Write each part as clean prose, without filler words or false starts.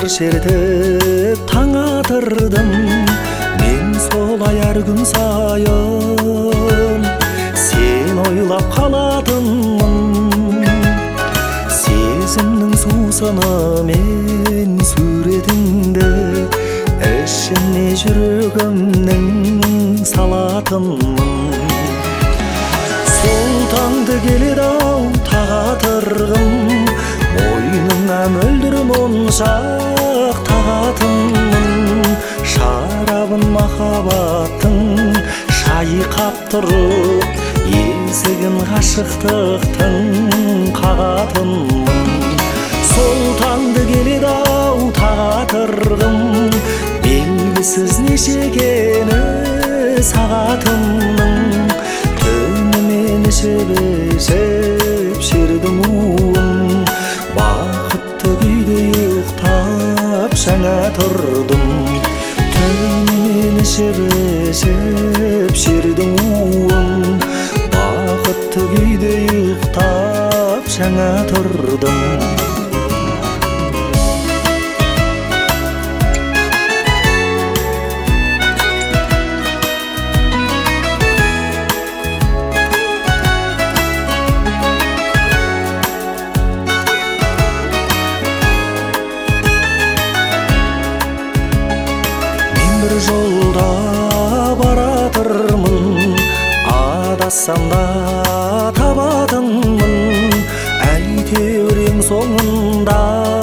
сыр шертіп таң атырдым. Мен солай әр күн сайын сен ойлап қалатынмын. Сезімнің сусынымен суретіңді ішіне жүрегімнің салатынмын. Сол таңды келеді-ау тағатырғым, мойныңа мөлдір моншақ тағатынмын. Шарабын махаббаттың шайқап тұрып, есігін ғашықтықтың қағатынмын. Сол таңды келеді-ау тағатырғым, белгісіз нешекені сағатымның. Түнімен ішіп шердің уын, бақытты күйде ұйықтап жаңа тұрдым. Түнімен ішіп шердің уын, бақытты күйде ұйықтап жаңа тұрдым. Бір жолда баратырмын, адассам да табатынмын. Әйтеуір ең соңында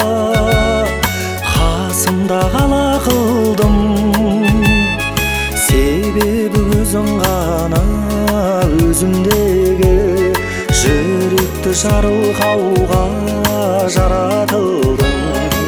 қасымда қала қылдым. Себебі өзің ғана өзімдегі жүректі жарылқауға жаратылдым.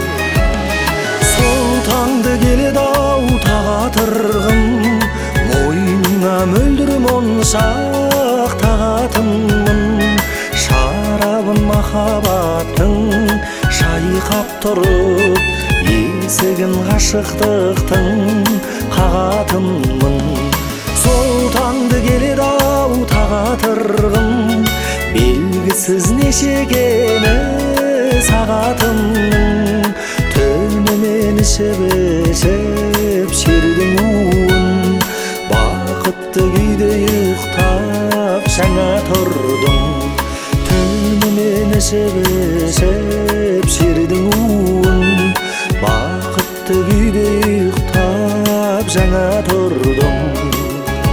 Сол таңды келеді-ау тағатырғым, мойныңа мөлдір моншақ тағатынмын. Шарабын махаббаттың шайқап тұрып, есігін ғашықтықтың қағатынмын. Сол таңды келеді-ау тағатырғым, белгісіз нешекені сағатымның. Түнімен ішіп шердің уын, бақытты күйде ұйықтап жаңа тұрдым. Түнімен ішіп шердің уын, бақытты күйде ұйықтап жаңа тұрдым.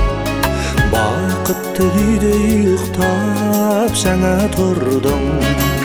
Бақытты күйде ұйықтап жаңа тұрдым.